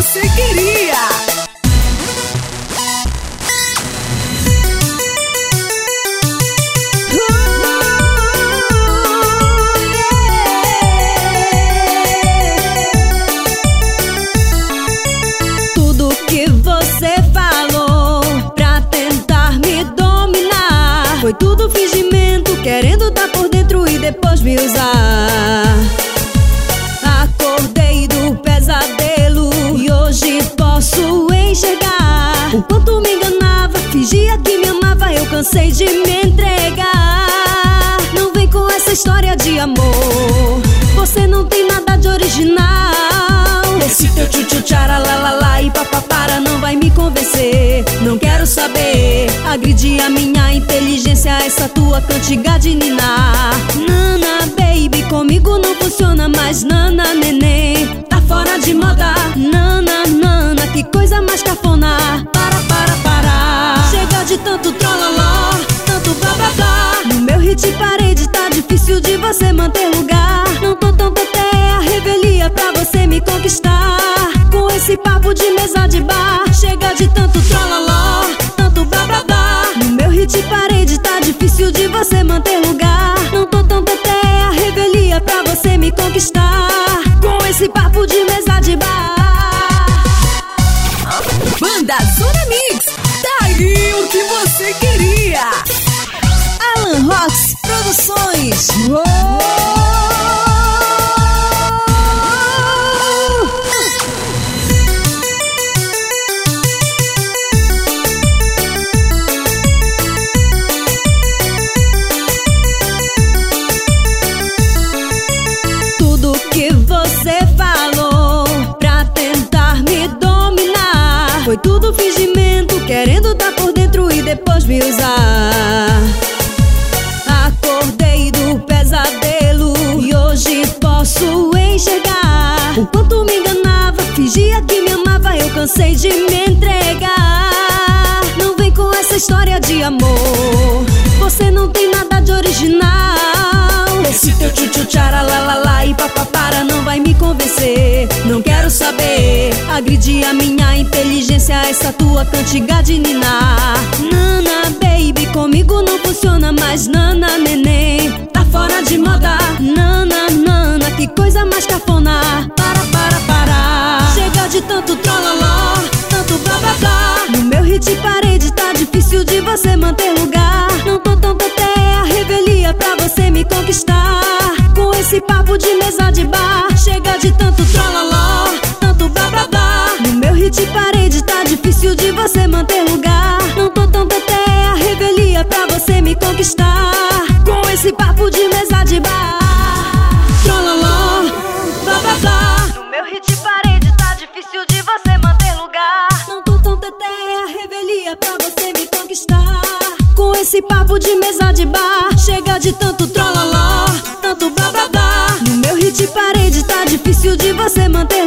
você queria. Tudo que você falou pra tentar me dominar foi tudo fingimento, querendo tá por dentro e depois me usar. Acordei do pesadelo e hoje posso enxergar o quanto me enganava, fingia que me amava, eu cansei de me entregar. Não vem com essa história de amor, você não tem nada de original. Esse teu tchu-tchu tcharalalala e papapara não vai me convencer. Não quero saber, agredir a minha inteligência, essa tua cantiga de ninar. Nana baby, comigo não funciona mais, nana neném, tá fora de moda. Nana, nana, que coisa mais cafona. Para. Chega de tanto trololó, tanto blá blá blá. No meu hit parede tá difícil de você manter lugar. Não tô tão teté, a revelia pra você me conquistar. Com esse papo de mesa de bar, chega de tanto trololó, tanto blá blá blá. No meu hit parede tá difícil de você manter lugar. Não tô tão teté, a revelia pra você me conquistar. Com esse papo de mesa de bar. Banda Zona Mix, tá aí o que você queria. Alan Rocks Produções. Tudo que você falou pra tentar me dominar foi tudo fingimento, querendo tá por dentro e depois me usar. Acordei do pesadelo e hoje posso enxergar o quanto me enganava, fingia que me amava, eu cansei de me entregar. Não vem com essa história de amor, você não tem nada de original. Esse teu tchu-tchu tcharalalala e papapara não vai me convencer. Não quero saber, agredir a minha inteligência, essa tua cantiga de ninar. Nana baby, comigo não funciona mais, nana neném, tá fora de moda. Nana, nana, que coisa mais cafona. Para. Chega de tanto trololó, tanto blá blá blá. No meu hit parede tá difícil de você manter lugar. Não tô tão teté, a revelia pra você me conquistar. Com esse papo de mesa de bar, chega de tanto trololó, tanto blá blá blá. No meu hit parede tá difícil de você manter lugar. Não tô tão teté, a revelia pra você me conquistar. Com esse papo de mesa de bar, trololó, blá blá blá. No meu hit parede tá difícil de você manter lugar. Não tô tão teté, a revelia pra você me conquistar. Com esse papo de mesa de bar, chega de tanto trololó, tanto blá blá blá. No meu hit parede tá difícil de você manter